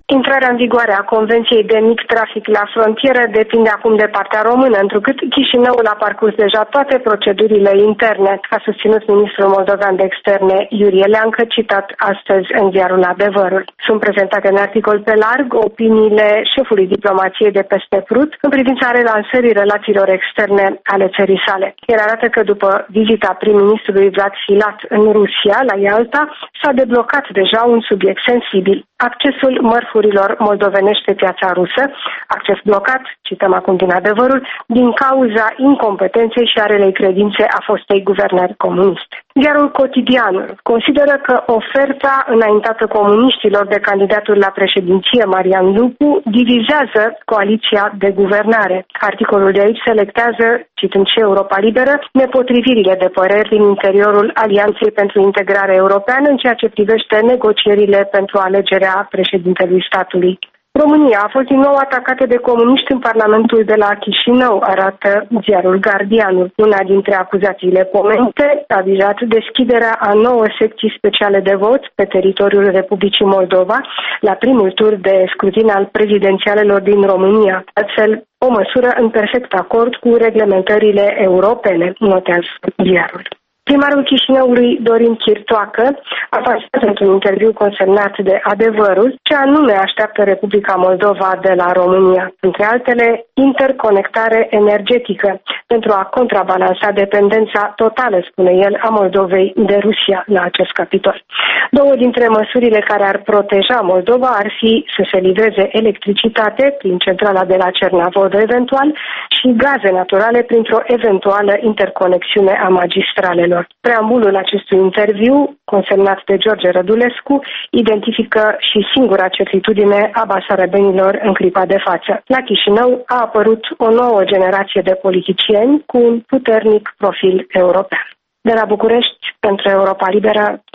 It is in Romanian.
Intrarea în vigoare a Convenției de mic trafic la frontieră depinde acum de partea română, întrucât Chișinăul a parcurs deja toate procedurile interne, a susținut ministrul moldovean de externe Iurie Leancă, citat astăzi în ziarul Adevărul. Sunt prezentate în articol pe larg opiniile șefului diplomației de peste Prut în privința relansării relațiilor externe ale țării sale. El arată că după vizita prim-ministrului Vlad Filat în Rusia, la Ialta, s-a deblocat deja un subiect sensibil: accesul mărfurilor moldovenești pe piața rusă, acces blocat, cităm acum din Adevărul, din cauza incompetenței și a relei credințe a fostei guvernări comuniste. Ziarul Cotidianul consideră că oferta înaintată comuniștilor de candidatul la președinție, Marian Lupu, divizează coaliția de guvernare. Articolul de aici selectează, citând și Europa Liberă, nepotrivirile de păreri din interiorul Alianței pentru Integrare Europeană în ceea ce privește negocierile pentru alegerea președintelui statului. România a fost din nou atacată de comuniști în Parlamentul de la Chișinău, arată ziarul Guardianul. Una dintre acuzațiile pomenite a vizat deschiderea a 9 secții speciale de vot pe teritoriul Republicii Moldova la primul tur de scrutin al prezidențialelor din România. Astfel, o măsură în perfect acord cu reglementările europene, notează ziarul. Primarul Chișinăului, Dorin Chirtoacă, a avansat într-un interviu consemnat de Adevărul ce anume așteaptă Republica Moldova de la România. Între altele, interconectare energetică pentru a contrabalansa dependența totală, spune el, a Moldovei de Rusia la acest capitol. Două dintre măsurile care ar proteja Moldova ar fi să se livreze electricitate prin centrala de la Cernavodă eventual și gaze naturale printr-o eventuală interconexiune a magistralelor. Preambulul acestui interviu, consemnat de George Rădulescu, identifică și singura certitudine a basarabenilor în clipa de față. La Chișinău a apărut o nouă generație de politicieni cu un puternic profil european. De la București, pentru Europa Liberă,